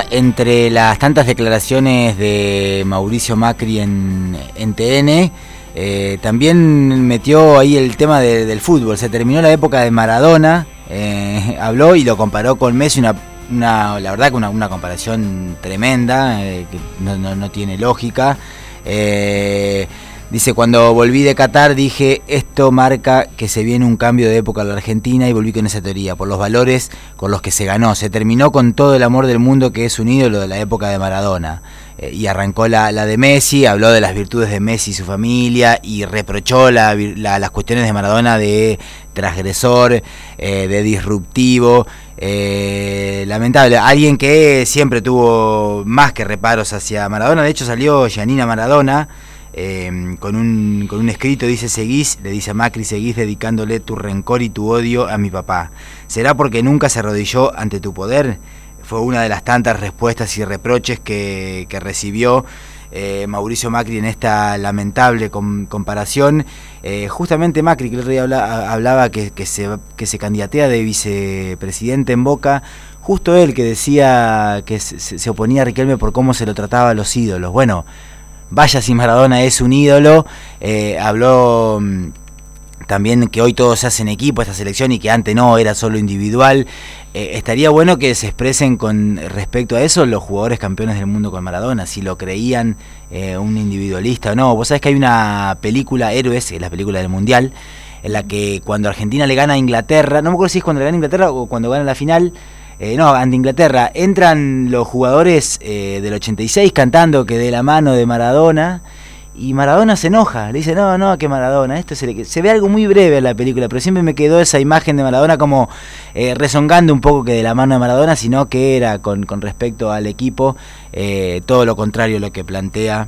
día, entre las tantas declaraciones de Mauricio Macri en TN, también metió ahí el tema del fútbol. Se terminó la época de Maradona, habló y lo comparó con Messi, la verdad que una comparación tremenda, que no tiene lógica. Dice, cuando volví de Qatar dije, esto marca que se viene un cambio de época en la Argentina, y volví con esa teoría, por los valores con los que se ganó. Se terminó con todo el amor del mundo, que es un ídolo de la época de Maradona. Y arrancó la de Messi, habló de las virtudes de Messi y su familia, y reprochó las cuestiones de Maradona de transgresor, de disruptivo. Lamentable, alguien que siempre tuvo más que reparos hacia Maradona. De hecho salió Giannina Maradona, con un escrito, dice, le dice a Macri, seguís dedicándole tu rencor y tu odio a mi papá. ¿Será porque nunca se arrodilló ante tu poder? Fue una de las tantas respuestas y reproches que recibió Mauricio Macri en esta lamentable comparación. Justamente Macri, que el otro día hablaba que se candidatea de vicepresidente en Boca, justo él que decía que se oponía a Riquelme por cómo se lo trataba a los ídolos. Bueno, vaya si Maradona es un ídolo. Habló también que hoy todos se hacen equipo, esta selección, y que antes no, era solo individual. Estaría bueno que se expresen con respecto a eso los jugadores campeones del mundo con Maradona, si lo creían un individualista o no. Vos sabés que hay una película, Héroes, que es la película del Mundial, en la que cuando Argentina le gana a Inglaterra, no me acuerdo si es cuando le gana a Inglaterra o cuando gana la final, ante Inglaterra, entran los jugadores del 86 cantando que de la mano de Maradona, y Maradona se enoja, le dice, no, que Maradona, esto se ve algo muy breve en la película, pero siempre me quedó esa imagen de Maradona como rezongando un poco que de la mano de Maradona, sino que era con respecto al equipo, todo lo contrario a lo que plantea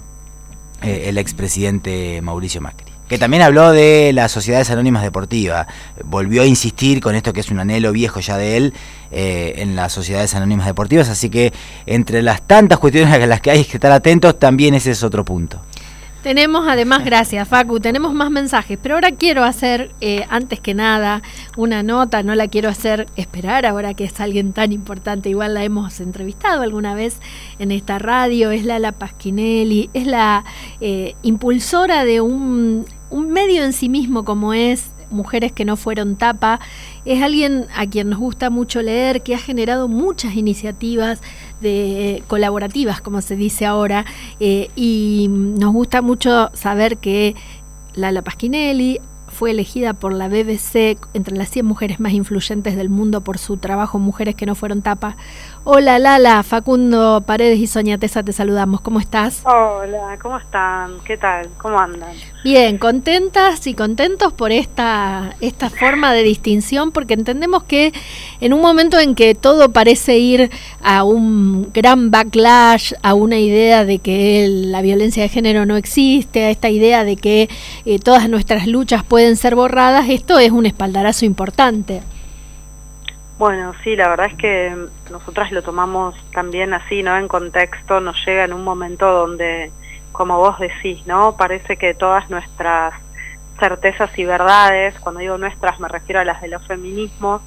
el expresidente Mauricio Macri, que también habló de las sociedades anónimas deportivas. Volvió a insistir con esto que es un anhelo viejo ya de él, en las sociedades anónimas deportivas. Así que entre las tantas cuestiones a las que hay que estar atentos, también ese es otro punto. Tenemos además, gracias Facu, tenemos más mensajes, pero ahora quiero hacer, antes que nada, una nota. No la quiero hacer esperar ahora que es alguien tan importante. Igual la hemos entrevistado alguna vez en esta radio. Es Lala Pasquinelli, es la impulsora de un medio en sí mismo como es Mujeres que no fueron tapa. Es alguien a quien nos gusta mucho leer, que ha generado muchas iniciativas colaborativas, como se dice ahora, y nos gusta mucho saber que Lala Pasquinelli fue elegida por la BBC entre las 100 mujeres más influyentes del mundo por su trabajo Mujeres que no fueron tapa. Hola Lala, Facundo Paredes y Sonia Tesa te saludamos, ¿cómo estás? Hola, ¿cómo están? ¿Qué tal? ¿Cómo andan? Bien, contentas y contentos por esta forma de distinción, porque entendemos que en un momento en que todo parece ir a un gran backlash, a una idea de que la violencia de género no existe, a esta idea de que todas nuestras luchas pueden ser borradas, esto es un espaldarazo importante. Bueno, sí, la verdad es que nosotras lo tomamos también así, ¿no? En contexto, nos llega en un momento donde, como vos decís, ¿no? Parece que todas nuestras certezas y verdades, cuando digo nuestras me refiero a las de los feminismos,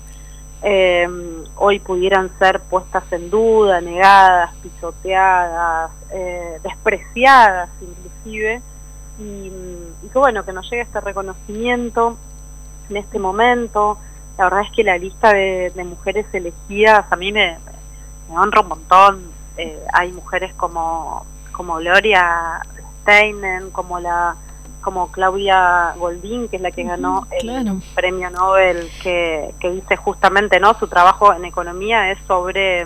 hoy pudieran ser puestas en duda, negadas, pisoteadas, despreciadas inclusive, y que bueno, que nos llegue este reconocimiento en este momento. La verdad es que la lista de mujeres elegidas a mí me honra un montón. Hay mujeres como Gloria Steinem, como Claudia Goldín, que es la que ganó el premio Nobel, que dice justamente, ¿no? Su trabajo en economía es sobre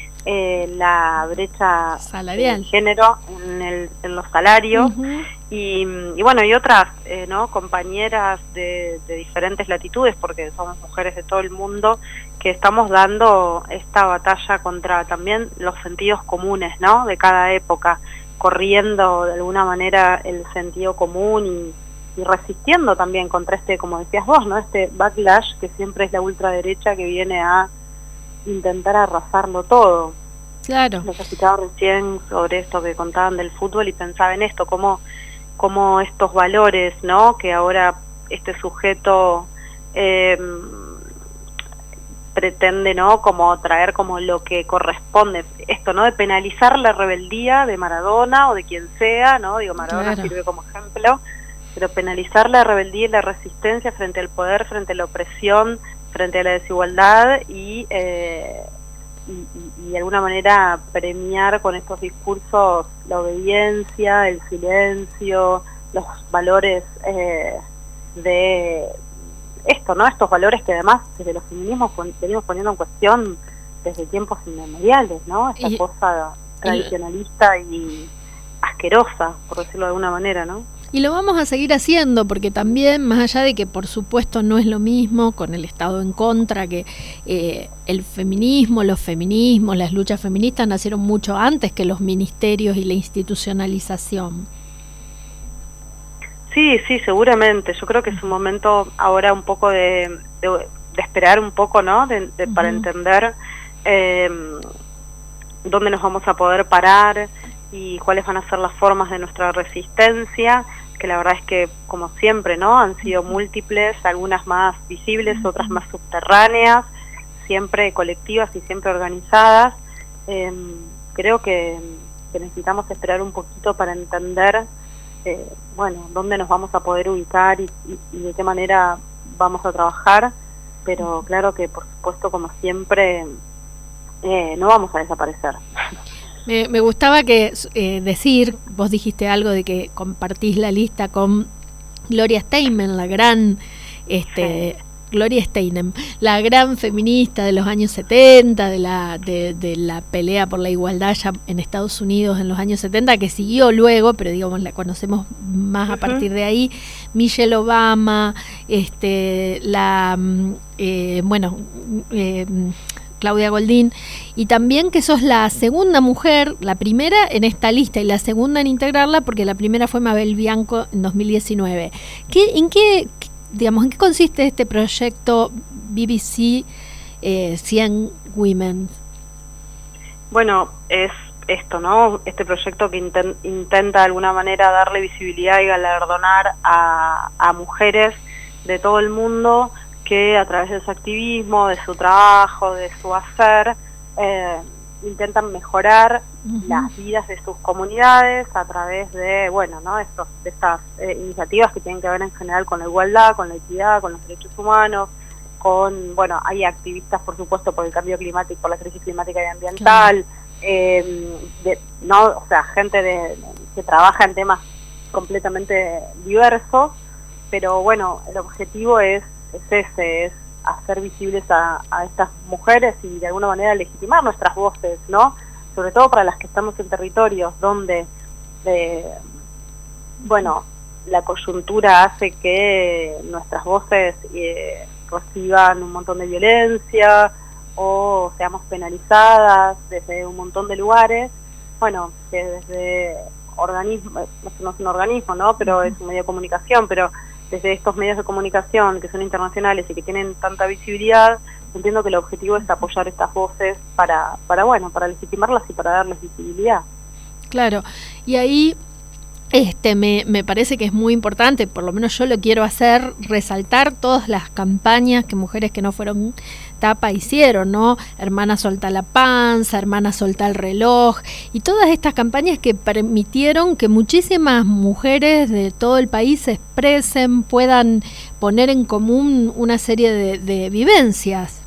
la brecha salarial de género en los salarios. Y bueno, y otras ¿no? compañeras de diferentes latitudes, porque somos mujeres de todo el mundo, que estamos dando esta batalla contra también los sentidos comunes, ¿no? de cada época, corriendo de alguna manera el sentido común y resistiendo también contra como decías vos, ¿no? Este backlash que siempre es la ultraderecha que viene a intentar arrasarlo todo. Claro. Los escuchaba recién sobre esto que contaban del fútbol y pensaba en esto, como estos valores, ¿no? Que ahora este sujeto pretende, ¿no?, como traer como lo que corresponde, esto, ¿no?, de penalizar la rebeldía de Maradona o de quien sea, ¿no? Digo, Maradona sirve como ejemplo, pero penalizar la rebeldía y la resistencia frente al poder, frente a la opresión, frente a la desigualdad y de alguna manera premiar con estos discursos la obediencia, el silencio, los valores de esto, ¿no? Estos valores que además desde los feminismos venimos poniendo en cuestión desde tiempos inmemoriales, ¿no? Esta cosa tradicionalista y asquerosa, por decirlo de alguna manera, ¿no? Y lo vamos a seguir haciendo porque también, más allá de que por supuesto no es lo mismo con el Estado en contra, que el feminismo, los feminismos, las luchas feministas nacieron mucho antes que los ministerios y la institucionalización. Sí, seguramente. Yo creo que es un momento ahora un poco de esperar un poco, ¿no? Para entender dónde nos vamos a poder parar y cuáles van a ser las formas de nuestra resistencia, que la verdad es que, como siempre, ¿no?, han sido múltiples, algunas más visibles, otras más subterráneas, siempre colectivas y siempre organizadas. Creo que necesitamos esperar un poquito para entender bueno, dónde nos vamos a poder ubicar y de qué manera vamos a trabajar, pero claro que por supuesto, como siempre, no vamos a desaparecer. Me gustaba que decir, vos dijiste algo de que compartís la lista con Gloria Steinem, la gran Gloria Steinem, la gran feminista de los años 70, de la pelea por la igualdad ya en Estados Unidos en los años 70, que siguió luego, pero digamos la conocemos más a partir de ahí. Michelle Obama, Claudia Goldín, y también que sos la segunda mujer, la primera en esta lista y la segunda en integrarla, porque la primera fue Mabel Bianco en 2019. ¿En qué consiste este proyecto BBC 100 Women? Bueno, es esto, ¿no? Este proyecto que intenta de alguna manera darle visibilidad y galardonar a mujeres de todo el mundo que a través de su activismo, de su trabajo, de su hacer, intentan mejorar las vidas de sus comunidades a través de, bueno, ¿no?, de estas iniciativas que tienen que ver en general con la igualdad, con la equidad, con los derechos humanos, con, bueno, hay activistas, por supuesto, por el cambio climático, por la crisis climática y ambiental, ¿no? O sea, gente que trabaja en temas completamente diversos, pero bueno, el objetivo es hacer visibles a estas mujeres y de alguna manera legitimar nuestras voces, ¿no? Sobre todo para las que estamos en territorios donde, bueno, la coyuntura hace que nuestras voces reciban un montón de violencia o seamos penalizadas desde un montón de lugares. Bueno, que desde organismos, no es un organismo, ¿no?, pero es un medio de comunicación, pero desde estos medios de comunicación que son internacionales y que tienen tanta visibilidad, entiendo que el objetivo es apoyar estas voces para legitimarlas y para darles visibilidad. Claro, y ahí me parece que es muy importante, por lo menos yo lo quiero hacer, resaltar todas las campañas que mujeres que no fueron tapa hicieron, ¿no? Hermana Soltá la Panza, Hermana Soltá el Reloj, y todas estas campañas que permitieron que muchísimas mujeres de todo el país se expresen, puedan poner en común una serie de vivencias.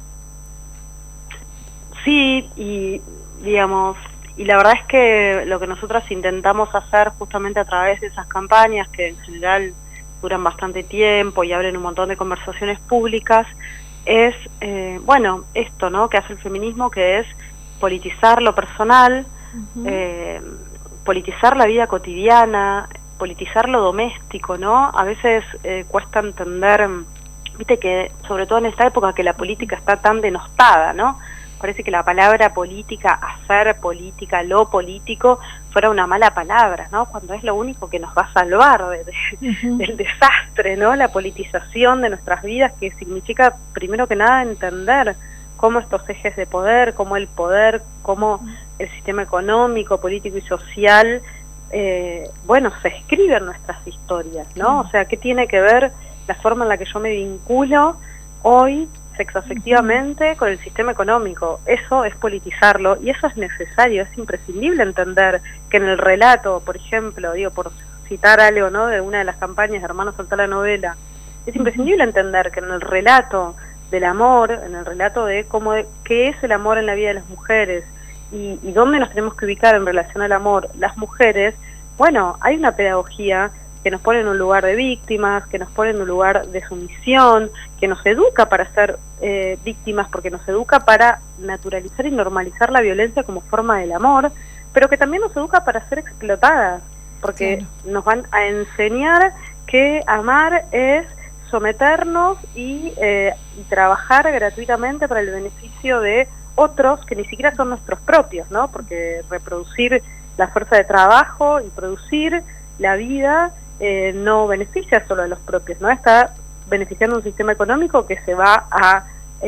Sí, y digamos, y la verdad es que lo que nosotras intentamos hacer justamente a través de esas campañas, que en general duran bastante tiempo y abren un montón de conversaciones públicas, es, bueno, esto, ¿no?, que hace el feminismo, que es politizar lo personal, politizar la vida cotidiana, politizar lo doméstico, ¿no? A veces cuesta entender, viste que, sobre todo en esta época que la política está tan denostada, ¿no? Parece que la palabra política, hacer política, lo político, fuera una mala palabra, ¿no? Cuando es lo único que nos va a salvar del desastre, ¿no? La politización de nuestras vidas, que significa, primero que nada, entender cómo estos ejes de poder, cómo el poder, cómo el sistema económico, político y social, bueno, se escriben nuestras historias, ¿no? O sea, ¿qué tiene que ver la forma en la que yo me vinculo hoy sexoafectivamente con el sistema económico. Eso es politizarlo y eso es necesario, es imprescindible entender que en el relato, por ejemplo, digo, por citar algo, ¿no?, de una de las campañas de Hermanos Soltá la Novela, es imprescindible entender que en el relato del amor, en el relato de qué es el amor en la vida de las mujeres y dónde nos tenemos que ubicar en relación al amor las mujeres, bueno, hay una pedagogía que nos pone en un lugar de víctimas, que nos pone en un lugar de sumisión, que nos educa para ser víctimas, porque nos educa para naturalizar y normalizar la violencia como forma del amor, pero que también nos educa para ser explotadas, porque nos van a enseñar que amar es someternos y trabajar gratuitamente para el beneficio de otros que ni siquiera son nuestros propios, ¿no? Porque reproducir la fuerza de trabajo y producir la vida no beneficia solo a los propios, ¿no? Está beneficiando un sistema económico que se va a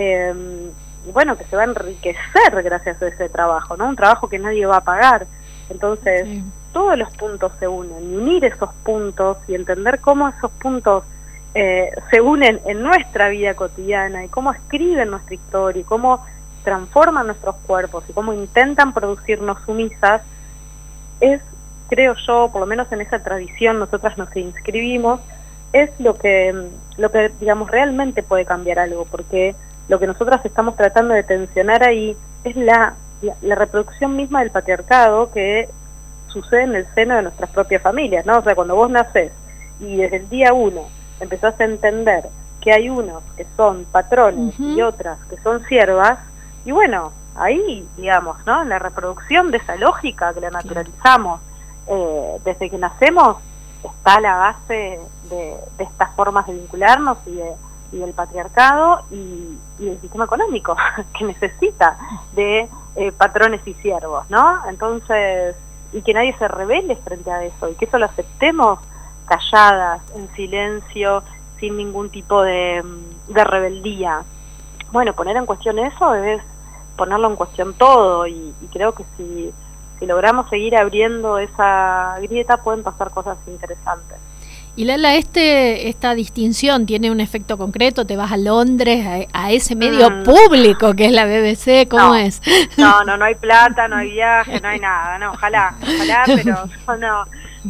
que se va a enriquecer gracias a ese trabajo, ¿no? Un trabajo que nadie va a pagar. Entonces, todos los puntos se unen, y unir esos puntos y entender cómo esos puntos se unen en nuestra vida cotidiana y cómo escriben nuestra historia y cómo transforman nuestros cuerpos y cómo intentan producirnos sumisas, es, creo yo, por lo menos en esa tradición nosotras nos inscribimos, es lo que digamos realmente puede cambiar algo, porque lo que nosotras estamos tratando de tensionar ahí es la reproducción misma del patriarcado que sucede en el seno de nuestras propias familias, ¿no? O sea, cuando vos nacés y desde el día 1 empezás a entender que hay unos que son patrones y otras que son siervas, y bueno, ahí, digamos, ¿no?, la reproducción de esa lógica que la naturalizamos desde que nacemos, está la base de estas formas de vincularnos y del patriarcado y del sistema económico que necesita de patrones y siervos, ¿no? Entonces, y que nadie se rebele frente a eso y que eso lo aceptemos calladas, en silencio, sin ningún tipo de rebeldía. Bueno, poner en cuestión eso es ponerlo en cuestión todo y creo que si logramos seguir abriendo esa grieta pueden pasar cosas interesantes. Y Lala, esta distinción tiene un efecto concreto, te vas a Londres, a ese medio público que es la BBC, ¿cómo es? No hay plata, no hay viaje, no hay nada, no, ojalá, pero no.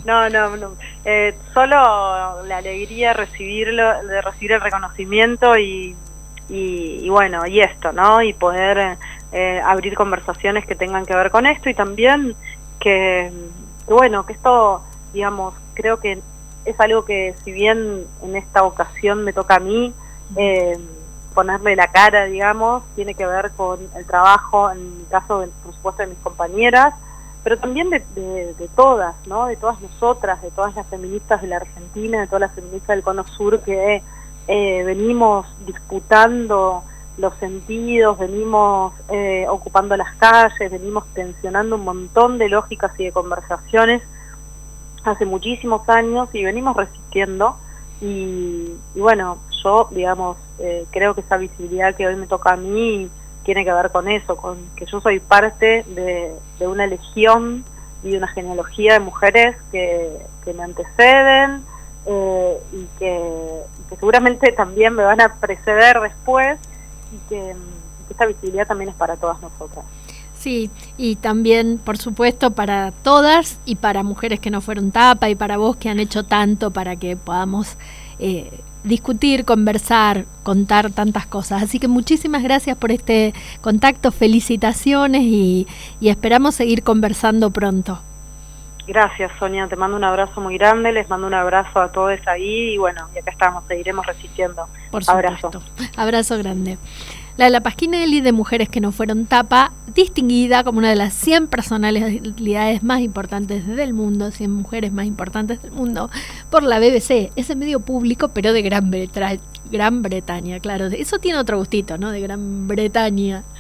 Solo la alegría de recibir el reconocimiento y bueno, y esto, ¿no? Y poder abrir conversaciones que tengan que ver con esto y también que esto, digamos, creo que es algo que si bien en esta ocasión me toca a mí ponerle la cara, digamos, tiene que ver con el trabajo, en mi caso, por supuesto, de mis compañeras, pero también de todas, ¿no? De todas nosotras, de todas las feministas de la Argentina, de todas las feministas del Cono Sur que venimos disputando los sentidos, venimos ocupando las calles, venimos tensionando un montón de lógicas y de conversaciones hace muchísimos años y venimos resistiendo y bueno, yo, digamos, creo que esa visibilidad que hoy me toca a mí tiene que ver con eso, con que yo soy parte de una legión y de una genealogía de mujeres que me anteceden y que seguramente también me van a preceder después y que esta visibilidad también es para todas nosotras. Sí, y también, por supuesto, para todas y para mujeres que no fueron tapa y para vos que han hecho tanto para que podamos discutir, conversar, contar tantas cosas. Así que muchísimas gracias por este contacto, felicitaciones y esperamos seguir conversando pronto. Gracias, Sonia, te mando un abrazo muy grande, les mando un abrazo a todos ahí y bueno, y acá estamos, seguiremos resistiendo. Por supuesto. Abrazo grande. La Pasquinelli de Mujeres que no fueron tapa, distinguida como una de las 100 personalidades más importantes del mundo, 100 mujeres más importantes del mundo, por la BBC, ese medio público, pero de Gran Bretaña, claro. Eso tiene otro gustito, ¿no? De Gran Bretaña.